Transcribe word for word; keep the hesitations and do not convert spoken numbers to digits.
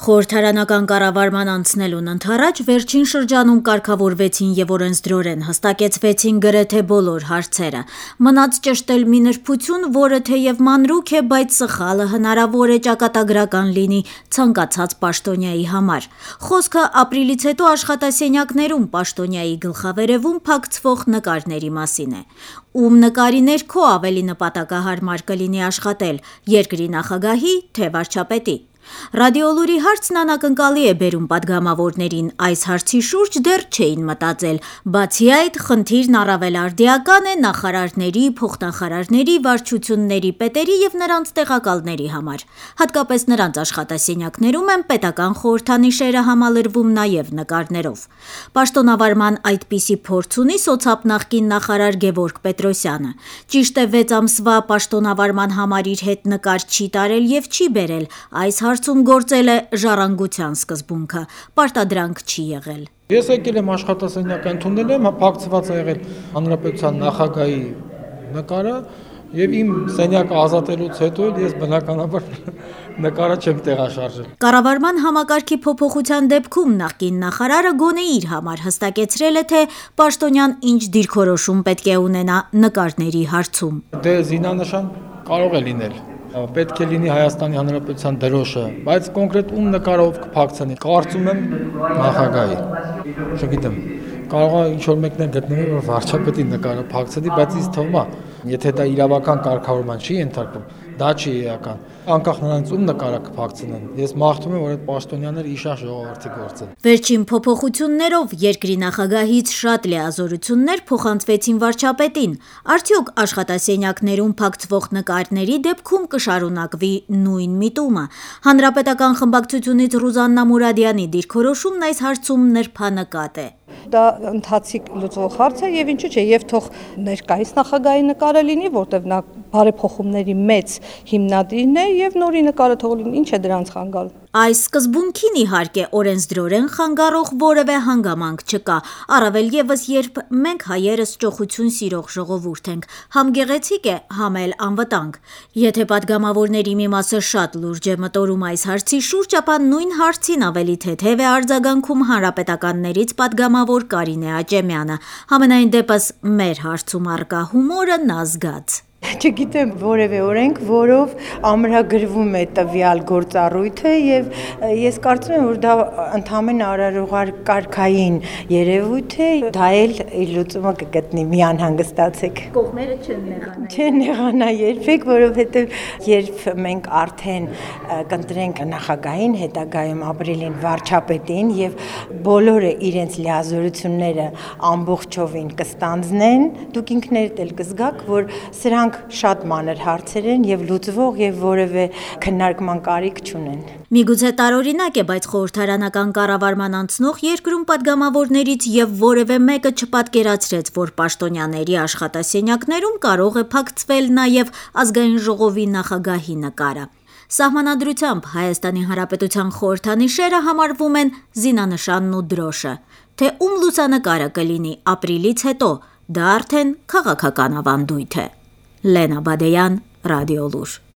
Խորհրդարանական կառավարման անցնելուն ընդառաջ վերջին շրջանում կարգավորվեցին եւ օրենսդրորեն հստակեցվեցին գրեթե բոլոր հարցերը։ Մնաց ճշտել մի նրբություն, որը թեև մանրուք է, բայց սխալը հնարավոր է ճակատագրական լինի ցանկացած պաշտոնյայի համար։ Խոսքը ապրիլից հետո աշխատասենյակներում պաշտոնյայի գլխավերևում փակցվող նկարների մասին է։ Ում նկարի ներքո ավելի նպատակահարմար կլինի աշխատել՝ երկրի նախագահի, թե վարչապետի։ Ռադիոլուրի հարցն անակնկալի է բերում պատգամավորներին, այս հարցի շուրջ դեռ չէին մտածել, բացի այդ խնդիրն առավել արդիական է նախարարների, փոխնախարարների, վարչությունների պետերի եւ նրանց տեղակալների համար։ Հատկապես նրանց աշխատասենյակներում են պետական խորհրդանիշերը համալրվում նաեւ նկարներով։ Պաշտոնավարման այդպիսի փորձ ունի սոցապ նախկին նախարար Գևորգ Պետրոսյանը։ Ճիշտ է վեց ամսվա պաշտոնավարման համար իր հետ նկար չի տարել եւ չի բերել, այս հարցում գործել է ժառանգության սկզբունքը, պարտադրանք չի եղել։ Ես եկել եմ աշխատասենյակ ընդունել եմ, փակցված է եղել հանրապետության նախագահի նկարը եւ իմ սենյակը ազատելուց հետո ես բնականաբար նկարը չեմ տեղաշարժել։ Կառավարման համակարգի փոփոխության դեպքում նախկին նախարարը գոնե իր համար հստակեցրել է, թե պաշտոնյան ինչ դիրքորոշում պետք է ունենա նկարների հարցում։ Դե զինանշան կարող է լինել։ Պետք է լինի Հայաստանի Հանրապետության դրոշը, բայց կոնկրետ ում նկարով կփակցնի։ Կարծում եմ նախագահի։ Չգիտեմ, կարող է ինչ-որ մեկներ գտնվի, որ վարչապետի նկարը փակցնի, բայց ինձ թվում է, եթե դա իրավական կարգավորման չի ենթարկվում, դա չի էական։ Անկախ նրանից ում նկարը կփակցնեն։ Ես մաղթում եմ, որ այդ պաշտոնյաները իշահ ժողովրդի գործեն։ Վերջին փոփոխություններով երկրի նախագահից շատ լիազորություններ փոխանցվեցին վարչապետին։ Արդյոք աշխատասենյակներում փակցվող նկարների դեպքում կշարունակվի նույն միտումը։ Հանրապետական խմբակցությունից Ռուզաննա Մուրադյանի դիրքորոշումն այս հարցում նրբանկատ է։ Դա ընթացիկ լուծվող հարց է եւ ինչու՞ չէ, եւ թող ներկայիս նախագահի նկարը լինի, որտեղ նա բարեփոխումների մեծ հիմնադիրն է եւ նորի նկարը թող լինի, ինչ է դրանց խանգարում։ Այս սկզբունքին իհարկե օրենսդրորեն խանգարող որևէ հանգամանք չկա, առավել եւս երբ մենք հայերս ճոխություն սիրող ժողովուրդ ենք, համ գեղեցիկ է, համ էլ անվտանգ։ Եթե պատգամավորների մի մասը շատ լուրջ է մտորում այս հարցի շուրջ, ապա նույն հարցին ավելի թեթև է արձագանքում հանրապետականներից պատգամավոր Կարինե Աճեմյանը։ Համենայն դեպս մեր հարցում առկա հումորը նա զգաց։ Չգիտեմ որևէ օրենք, որով ամրագրվում է տվյալ գործառույթը եւ ես կարծում եմ, որ դա ընդհանրապես արարողար կարգային երևույթ է, դա էլ իր լուծումը կգտնի, մի անհանգստացեք։ Կողմերը չեն նեղանա։ Չեն նեղանա երբեք, որովհետեւ երբ մենք արդեն կընտրենք նախագահին, հետագայում ապրիլին վարչապետին եւ բոլորը իրենց լիազորությունները ամբողջովին կստանձնեն, դուք ինքներդ էլ կզգաք, որ սրանք շատ մանր հարցեր են եւ լուծվող եւ որևէ քննարկման կարիք չունեն։ Միգուցե տարօրինակ է, բայց խորհրդարանական կառավարման անցնող երկրում պատգամավորներից եւ որևէ մեկը չպատկերացրեց, որ պաշտոնյաների աշխատասենյակներում կարող է փակցվել նաեւ ազգային ժողովի նախագահի նկարը։ Սահմանադրությամբ Հայաստանի Հանրապետության խորհրդանիշերը համարվում են զինանշանն ու դրոշը, թե ում լուսանկարը կլինի ապրիլից հետո, դա արդեն քաղաքական ավանդույթ է։ Լենա Բադեյան, Ռադիոլուր։